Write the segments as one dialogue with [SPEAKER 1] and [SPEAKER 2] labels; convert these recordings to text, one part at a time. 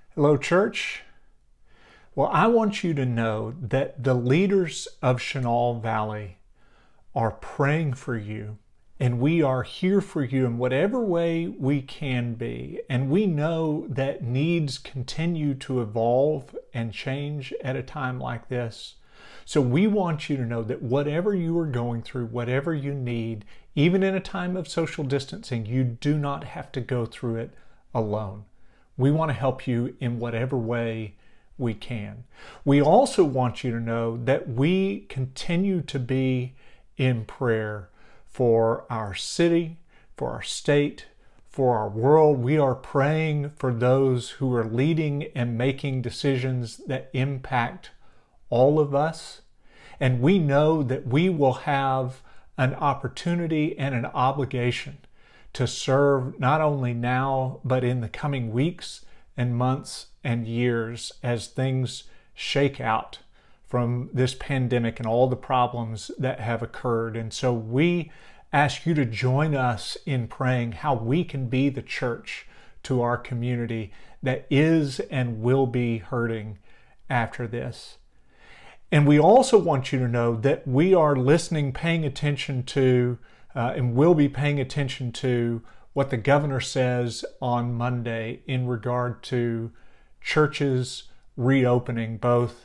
[SPEAKER 1] Hello, church. Well, I want you to know that the leaders of Chenal Valley are praying for you, and we are here for you in whatever way we can be. And we know that needs continue to evolve and change at a time like this. So we want you to know that whatever you are going through, whatever you need, even in a time of social distancing, you do not have to go through it alone. We want to help you in whatever way we can. We also want you to know that we continue to be in prayer for our city, for our state, for our world. We are praying for those who are leading and making decisions that impact all of us. And we know that we will have an opportunity and an obligation to serve not only now, but in the coming weeks and months and years as things shake out from this pandemic and all the problems that have occurred. And so we ask you to join us in praying how we can be the church to our community that is and will be hurting after this. And we also want you to know that we are listening, paying attention to, and will be paying attention to what the governor says on Monday in regard to churches reopening, both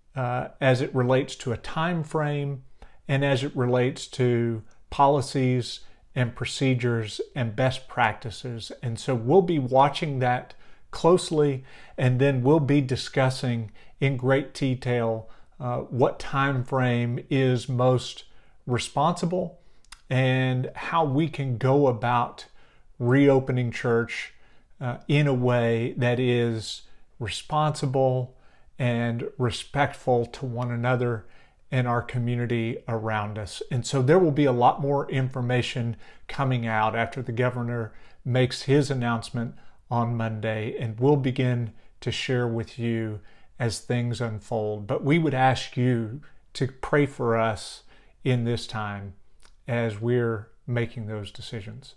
[SPEAKER 1] as it relates to a time frame and as it relates to policies and procedures and best practices. And so we'll be watching that closely, and then we'll be discussing in great detail what time frame is most responsible and how we can go about reopening church in a way that is responsible and respectful to one another and our community around us. And so there will be a lot more information coming out after the governor makes his announcement on Monday, and we'll begin to share with you as things unfold. But we would ask you to pray for us in this time as we're making those decisions.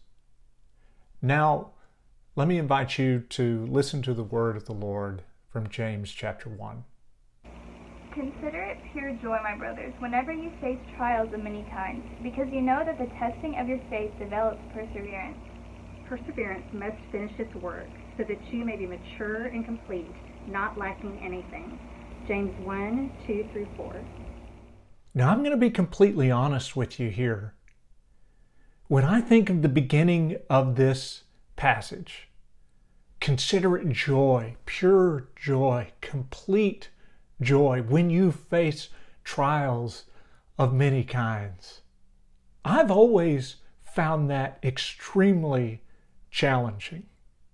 [SPEAKER 1] Now, let me invite you to listen to the word of the Lord from James chapter 1.
[SPEAKER 2] Consider it pure joy, my brothers, whenever you face trials of many kinds, because you know that the testing of your faith develops perseverance.
[SPEAKER 3] Perseverance must finish its work, so that you may be mature and complete, not lacking anything. James 1:2-4.
[SPEAKER 1] Now, I'm going to be completely honest with you here. When I think of the beginning of this passage, consider it joy, pure joy, complete joy when you face trials of many kinds. I've always found that extremely challenging.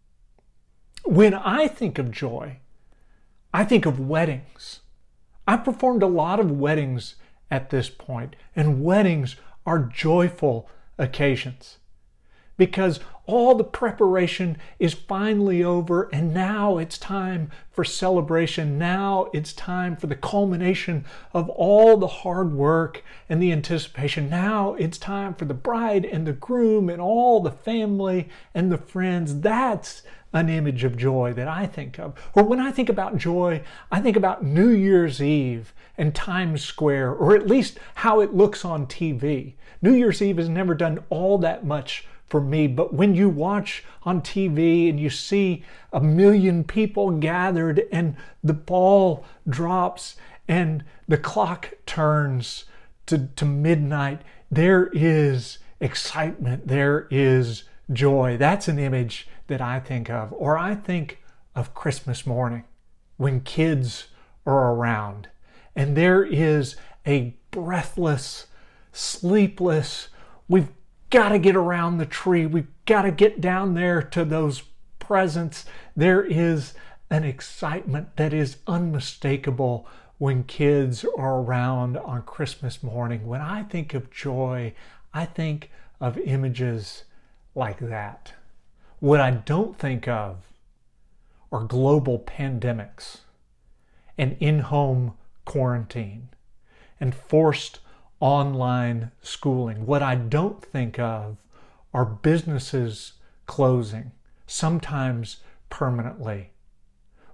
[SPEAKER 1] When I think of joy, I think of weddings. I've performed a lot of weddings at this point, and weddings are joyful occasions because all the preparation is finally over, and now it's time for celebration. Now it's time for the culmination of all the hard work and the anticipation. Now it's time for the bride and the groom and all the family and the friends. That's an image of joy that I think of. Or when I think about joy, I think about New Year's Eve and Times Square, or at least how it looks on TV. New Year's Eve has never done all that much for me, but when you watch on TV and you see 1 million people gathered and the ball drops and the clock turns to midnight, there is excitement, there is joy. That's an image that I think of. Or I think of Christmas morning when kids are around and there is a breathless, sleepless, we've got to get around the tree, we've got to get down there to those presents. There is an excitement that is unmistakable when kids are around on Christmas morning. When I think of joy, I think of images like that. What I don't think of are global pandemics and in-home quarantine and forced online schooling. What I don't think of are businesses closing, sometimes permanently.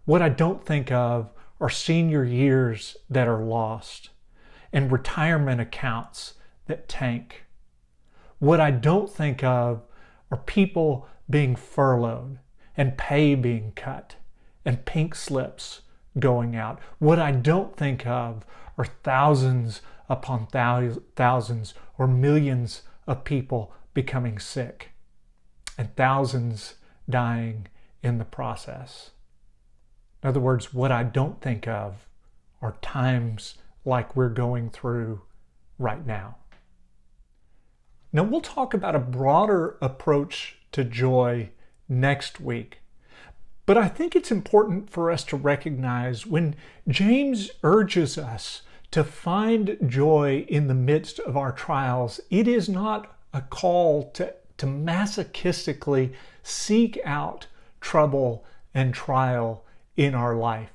[SPEAKER 1] What I don't think of are senior years that are lost and retirement accounts that tank. What I don't think of are people being furloughed and pay being cut and pink slips going out. What I don't think of are thousands upon thousands or millions of people becoming sick and thousands dying in the process. In other words, what I don't think of are times like we're going through right now. Now, we'll talk about a broader approach to joy next week. But I think it's important for us to recognize when James urges us to find joy in the midst of our trials, it is not a call to masochistically seek out trouble and trial in our life.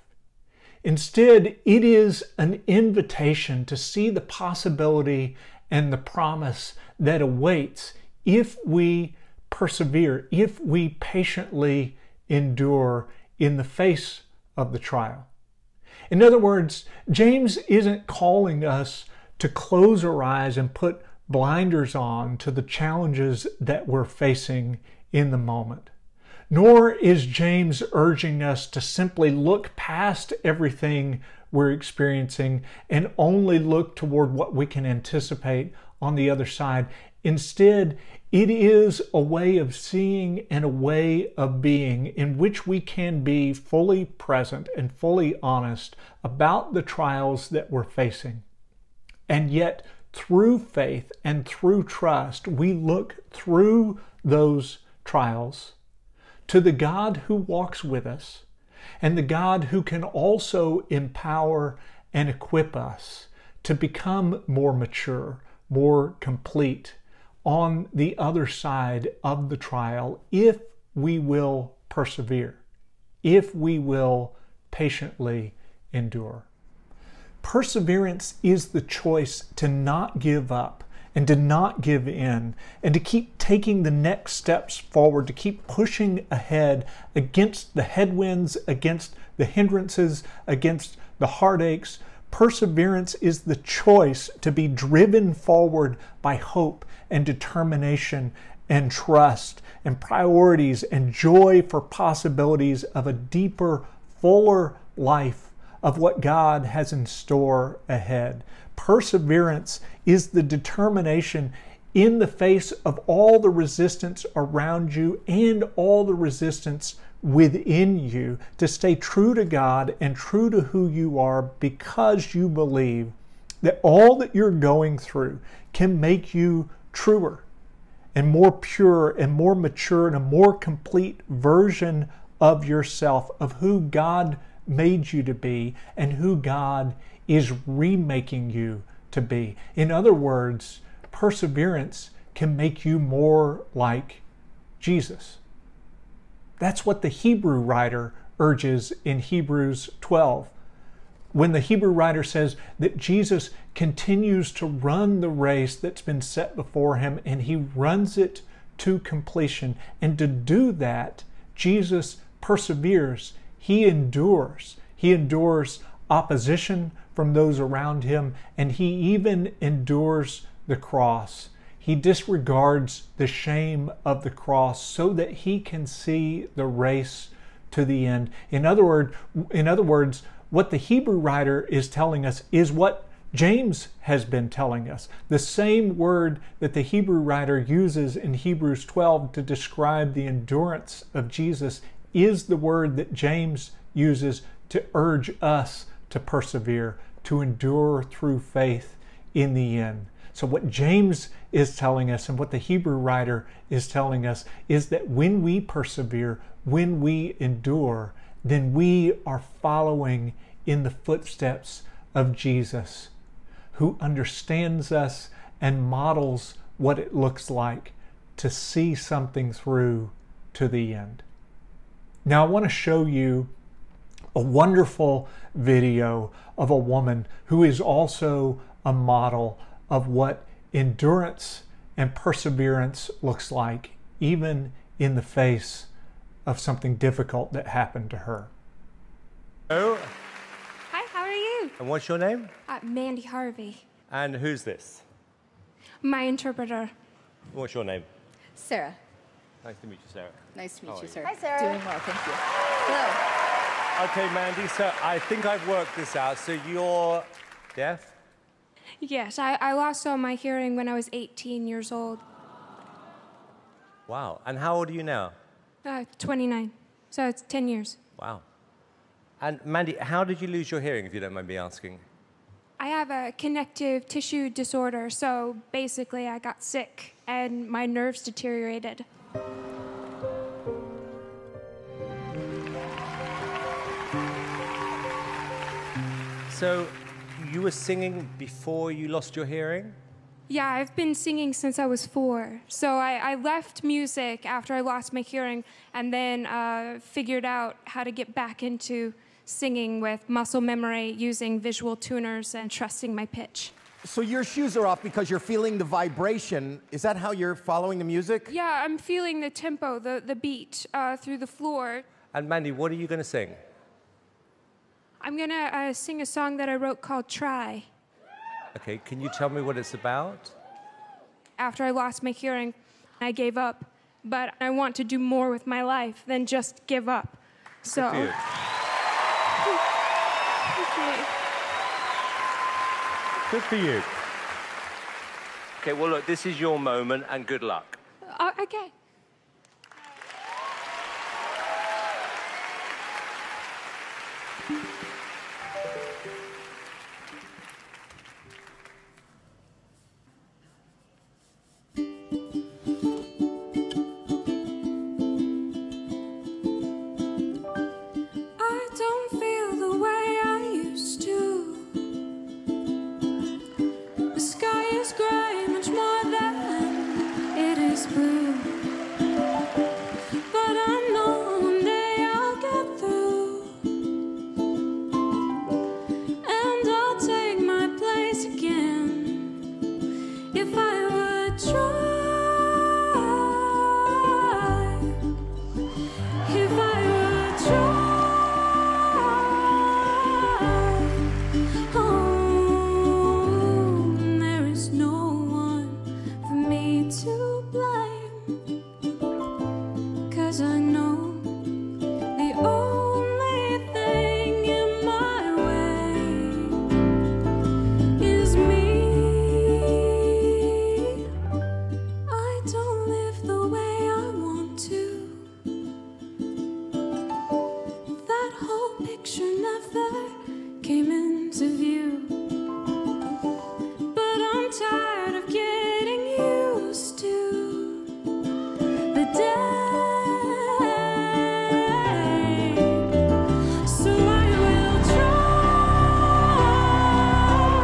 [SPEAKER 1] Instead, it is an invitation to see the possibility and the promise that awaits if we persevere, if we patiently endure in the face of the trial. In other words, James isn't calling us to close our eyes and put blinders on to the challenges that we're facing in the moment. Nor is James urging us to simply look past everything we're experiencing and only look toward what we can anticipate on the other side. Instead, it is a way of seeing and a way of being in which we can be fully present and fully honest about the trials that we're facing. And yet, through faith and through trust, we look through those trials to the God who walks with us and the God who can also empower and equip us to become more mature, more complete on the other side of the trial if we will persevere, if we will patiently endure. Perseverance is the choice to not give up and to not give in and to keep taking the next steps forward, to keep pushing ahead against the headwinds, against the hindrances, against the heartaches. Perseverance is the choice to be driven forward by hope and determination and trust and priorities and joy for possibilities of a deeper, fuller life of what God has in store ahead. Perseverance is the determination in the face of all the resistance around you and all the resistance within you to stay true to God and true to who you are, because you believe that all that you're going through can make you truer and more pure and more mature and a more complete version of yourself, of who God made you to be and who God is remaking you to be. In other words, perseverance can make you more like Jesus. That's what the Hebrew writer urges in Hebrews 12. When the Hebrew writer says that Jesus continues to run the race that's been set before him and he runs it to completion. And to do that, Jesus perseveres. He endures. He endures opposition from those around him, and he even endures the cross. He disregards the shame of the cross so that he can see the race to the end. In other words, what the Hebrew writer is telling us is what James has been telling us. The same word that the Hebrew writer uses in Hebrews 12 to describe the endurance of Jesus is the word that James uses to urge us to persevere, to endure through faith in the end. So what James is telling us and what the Hebrew writer is telling us is that when we persevere, when we endure, then we are following in the footsteps of Jesus, who understands us and models what it looks like to see something through to the end. Now, I want to show you a wonderful video of a woman who is also a model of what endurance and perseverance looks like, even in the face of something difficult that happened to her.
[SPEAKER 4] Hello.
[SPEAKER 5] Hi, how are you?
[SPEAKER 4] And what's your name?
[SPEAKER 5] Mandy Harvey.
[SPEAKER 4] And who's this?
[SPEAKER 5] My interpreter.
[SPEAKER 4] What's your name?
[SPEAKER 6] Sarah.
[SPEAKER 4] Nice to meet you, Sarah.
[SPEAKER 6] Nice to
[SPEAKER 4] How
[SPEAKER 6] meet
[SPEAKER 4] are
[SPEAKER 6] you,
[SPEAKER 4] you?
[SPEAKER 6] Sarah.
[SPEAKER 2] Hi, Sarah.
[SPEAKER 6] Doing well, thank you. Hello.
[SPEAKER 4] Okay, Mandy, so I think I've worked this out. So you're deaf?
[SPEAKER 5] Yes, I lost all my hearing when I was 18 years old.
[SPEAKER 4] Wow. And how old are you now?
[SPEAKER 5] 29. So it's 10 years.
[SPEAKER 4] Wow. And Mandy, how did you lose your hearing, if you don't mind me asking?
[SPEAKER 5] I have a connective tissue disorder, so basically I got sick and my nerves deteriorated.
[SPEAKER 4] So you were singing before you lost your hearing?
[SPEAKER 5] Yeah, I've been singing since I was 4. So I left music after I lost my hearing and then figured out how to get back into singing with muscle memory, using visual tuners and trusting my pitch.
[SPEAKER 7] So your shoes are off because you're feeling the vibration. Is that how you're following the music?
[SPEAKER 5] Yeah, I'm feeling the tempo, the beat through the floor.
[SPEAKER 4] And Mandy, what are you going to sing?
[SPEAKER 5] I'm going to sing a song that I wrote called Try.
[SPEAKER 4] Okay, can you tell me what it's about?
[SPEAKER 5] After I lost my hearing, I gave up. But I want to do more with my life than just give up. So.
[SPEAKER 4] Good for you.
[SPEAKER 5] Okay.
[SPEAKER 4] Good for you. Okay, well, look, this is your moment, and good luck.
[SPEAKER 5] Okay. I don't feel the way I used to. The sky is gray, much more than it is blue. But I know one day I'll get through, and I'll take my place again if I would try. If I would try. Oh, there is no one for me to blame, 'cause I know the only thing in my way is me. I don't live the way I want to. That whole picture never came into view. But I'm tired of getting used to the day. So I will try.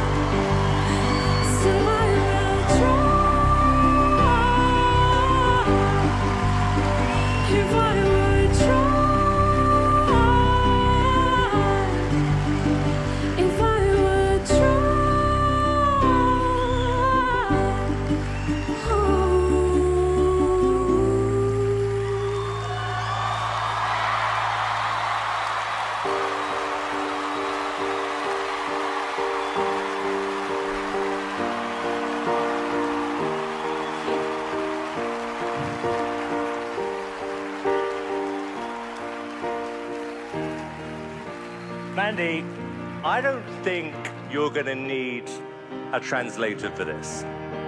[SPEAKER 5] So I will try. If I would try. If I would try.
[SPEAKER 4] Mandy, I don't think you're going to need a translator for this.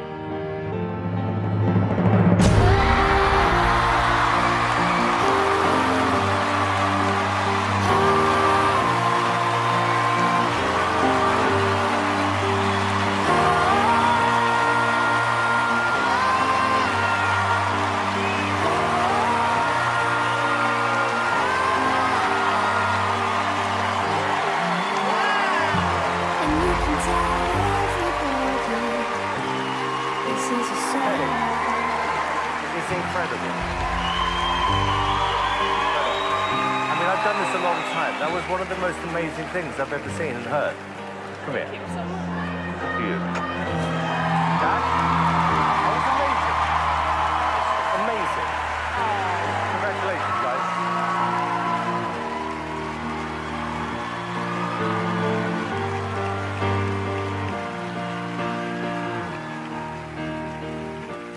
[SPEAKER 8] And you can tell everybody this is a song.
[SPEAKER 4] It's incredible. I mean, I've done this a long time. That was one of the most amazing things I've ever seen and heard. Come here. Thank you so much. Good for you. That was amazing. Amazing. Congratulations, guys.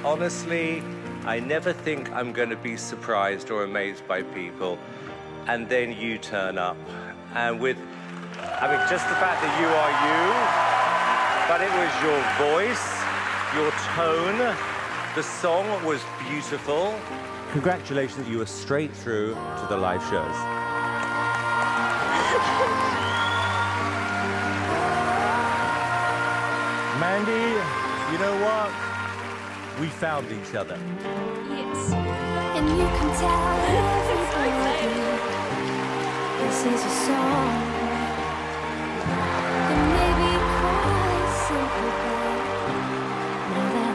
[SPEAKER 4] honestly, I never think I'm going to be surprised or amazed by people. And then you turn up. And with, I mean, just the fact that you are you, but it was your voice, your tone, the song was beautiful. Congratulations, you were straight through to the live shows. Mandy, you know what? We found each other.
[SPEAKER 5] Yes.
[SPEAKER 8] And you can tell everybody this is a song. It may be quite simple, but now that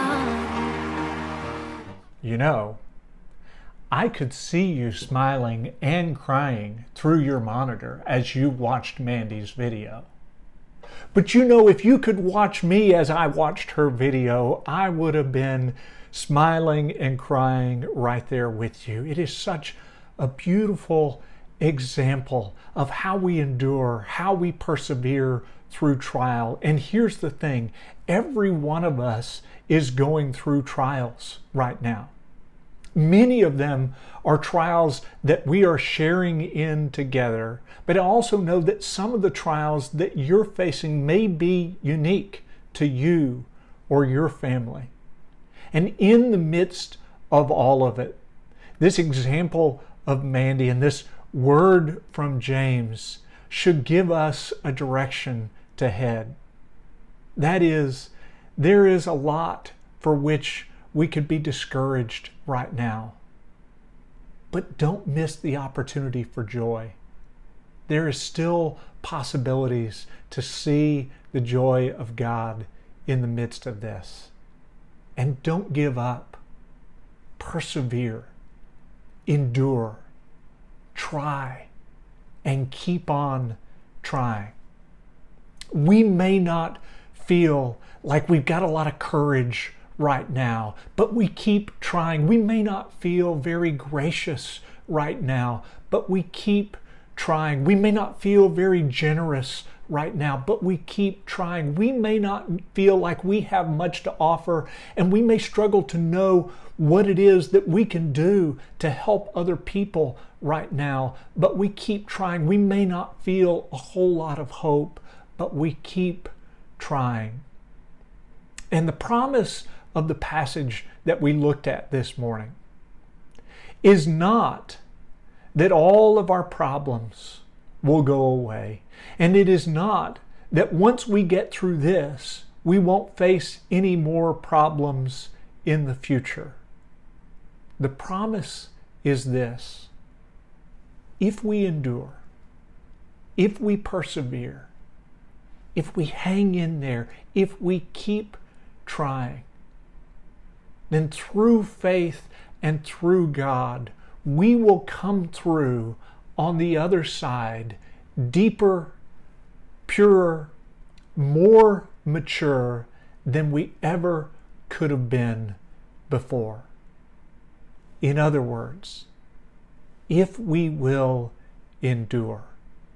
[SPEAKER 8] it's done.
[SPEAKER 1] You know, I could see you smiling and crying through your monitor as you watched Mandy's video. But you know, if you could watch me as I watched her video, I would have been smiling and crying right there with you. It is such a beautiful example of how we endure, how we persevere through trial. And here's the thing, every one of us is going through trials right now. Many of them are trials that we are sharing in together, but I also know that some of the trials that you're facing may be unique to you or your family. And in the midst of all of it, this example of Mandy and this word from James should give us a direction to head. That is, there is a lot for which we could be discouraged right now. But don't miss the opportunity for joy. There is still possibilities to see the joy of God in the midst of this. And don't give up. Persevere. Endure. Try. And keep on trying. We may not feel like we've got a lot of courage right now, but we keep trying. We may not feel very gracious right now, but we keep trying. We may not feel very generous right now, but we keep trying. We may not feel like we have much to offer, and we may struggle to know what it is that we can do to help other people right now, but we keep trying. We may not feel a whole lot of hope, but we keep trying. And the promise of the passage that we looked at this morning is not that all of our problems will go away. And it is not that once we get through this, we won't face any more problems in the future. The promise is this: if we endure, if we persevere, if we hang in there, if we keep trying, then through faith and through God, we will come through on the other side deeper, purer, more mature than we ever could have been before. In other words, if we will endure,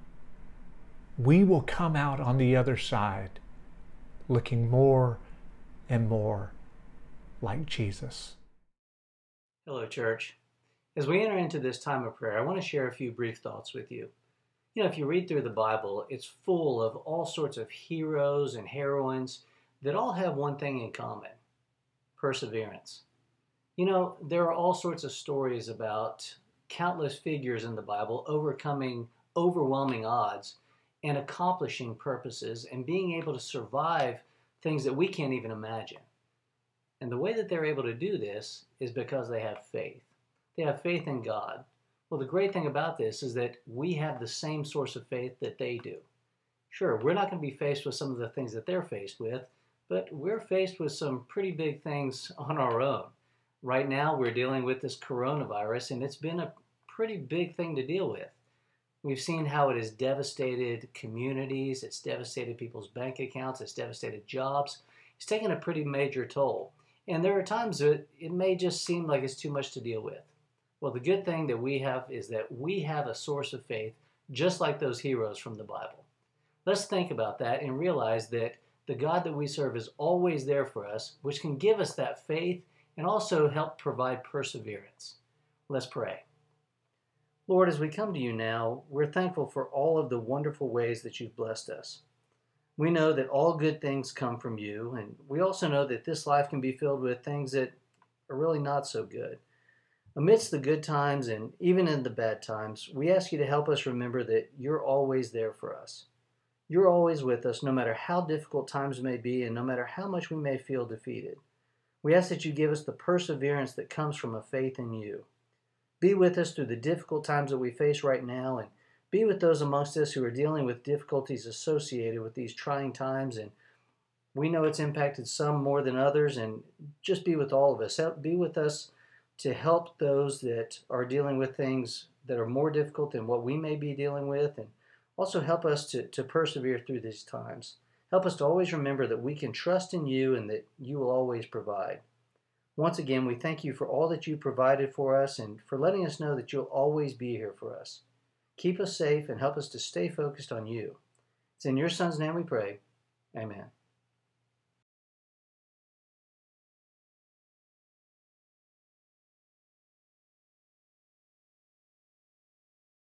[SPEAKER 1] we will come out on the other side looking more and more like Jesus.
[SPEAKER 9] Hello, church. As we enter into this time of prayer, I want to share a few brief thoughts with you. You know, if you read through the Bible, it's full of all sorts of heroes and heroines that all have one thing in common: perseverance. You know, there are all sorts of stories about countless figures in the Bible overcoming overwhelming odds and accomplishing purposes and being able to survive things that we can't even imagine. And the way that they're able to do this is because they have faith. They have faith in God. Well, the great thing about this is that we have the same source of faith that they do. Sure, we're not going to be faced with some of the things that they're faced with, but we're faced with some pretty big things on our own. Right now, we're dealing with this coronavirus, and it's been a pretty big thing to deal with. We've seen how it has devastated communities, it's devastated people's bank accounts, it's devastated jobs. It's taken a pretty major toll. And there are times that it may just seem like it's too much to deal with. Well, the good thing that we have is that we have a source of faith just like those heroes from the Bible. Let's think about that and realize that the God that we serve is always there for us, which can give us that faith and also help provide perseverance. Let's pray. Lord, as we come to you now, we're thankful for all of the wonderful ways that you've blessed us. We know that all good things come from you, and we also know that this life can be filled with things that are really not so good. Amidst the good times and even in the bad times, we ask you to help us remember that you're always there for us. You're always with us, no matter how difficult times may be and no matter how much we may feel defeated. We ask that you give us the perseverance that comes from a faith in you. Be with us through the difficult times that we face right now, and be with those amongst us who are dealing with difficulties associated with these trying times. And we know it's impacted some more than others, and just be with all of us. Be with us to help those that are dealing with things that are more difficult than what we may be dealing with, and also help us to persevere through these times. Help us to always remember that we can trust in you and that you will always provide. Once again, we thank you for all that you provided for us and for letting us know that you'll always be here for us. Keep us safe and help us to stay focused on you. It's in your Son's name we pray. Amen.